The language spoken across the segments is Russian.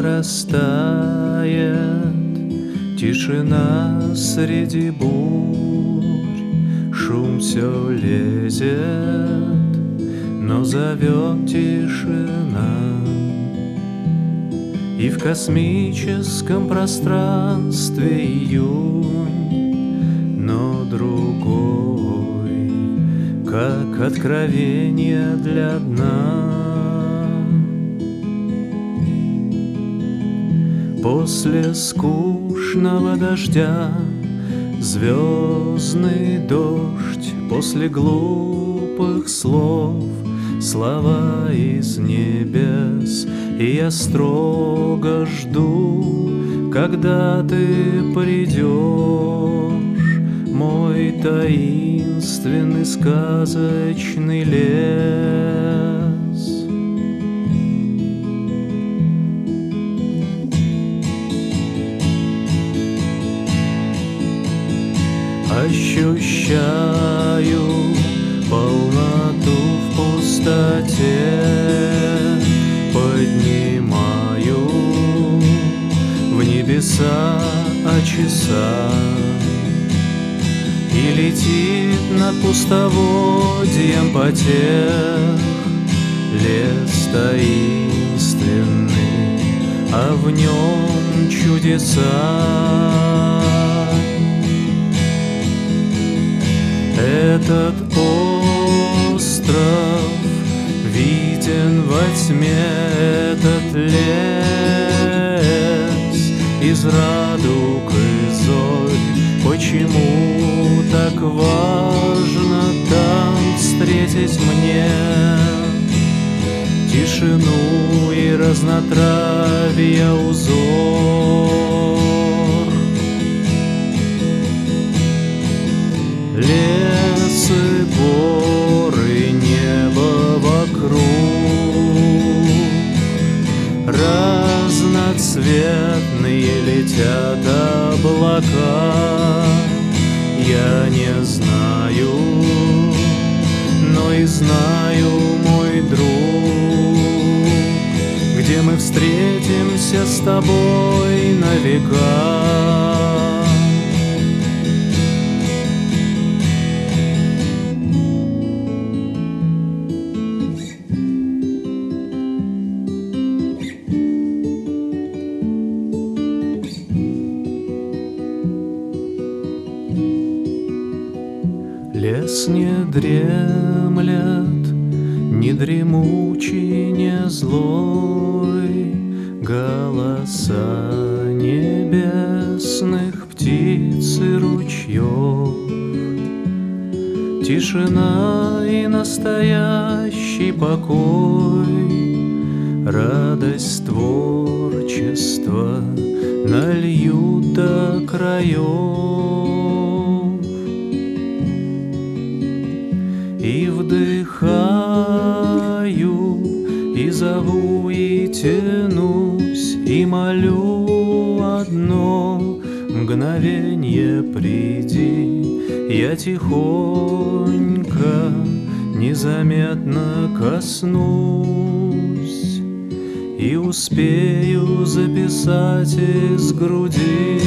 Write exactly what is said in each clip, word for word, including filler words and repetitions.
нарастает, тишина среди бурь, шум все лезет, но зовет тишина. И в космическом пространстве июнь, но другой, как откровение для дна. После скучного дождя звездный дождь, после глупых слов слова из небес. И я строго жду, когда ты придешь, мой таинственный сказочный лес. Ощущаю полноту в пустоте, поднимаю в небеса о часах, и летит над пустоводьем потех лес таинственный, а в нем чудеса. Этот остров виден во тьме, этот лес из радуг и зорь. Почему так важно там встретить мне тишину и разнотравья узор? Лес и горы, небо вокруг, разноцветные летят облака. Я не знаю, но и знаю, мой друг, где мы встретимся с тобой на века. Лес не дремлет, не дремучий, не злой, голоса небесных птиц и ручьев, тишина и настоящий покой, радость творчества нальют до краев. И вдыхаю, и зову, и тянусь, и молю одно мгновенье приди. Я тихонько, незаметно коснусь и успею записать из груди.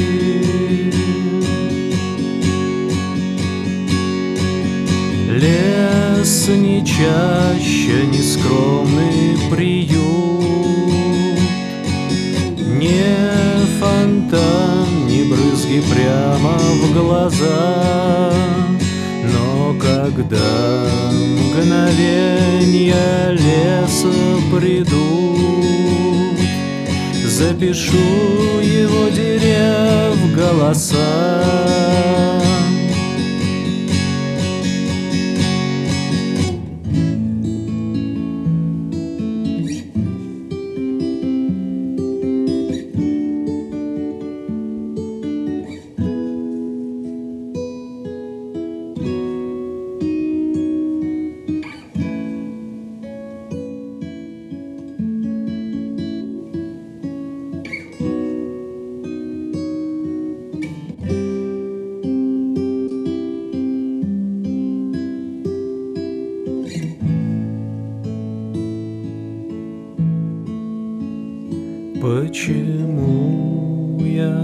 Лес не чаще, не скромный приют, не фонтан, не брызги прямо в глаза. Но когда мгновенья леса придут, запишу его дерев голоса.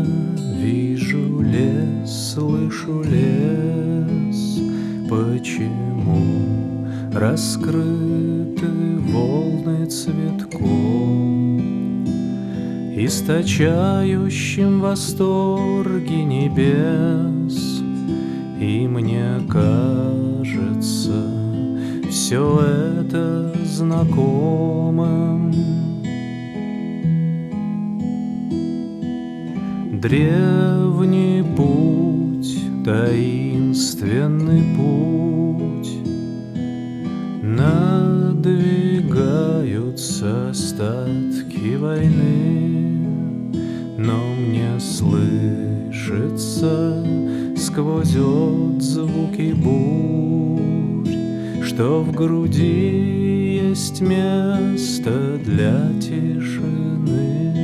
вижу лес, слышу лес. Почему раскрыты волны цветком, источающим восторги небес? И мне кажется все это знакомым. Древний путь, таинственный путь, надвигаются остатки войны, но мне слышится сквозь отзвуки бурь, что в груди есть место для тишины.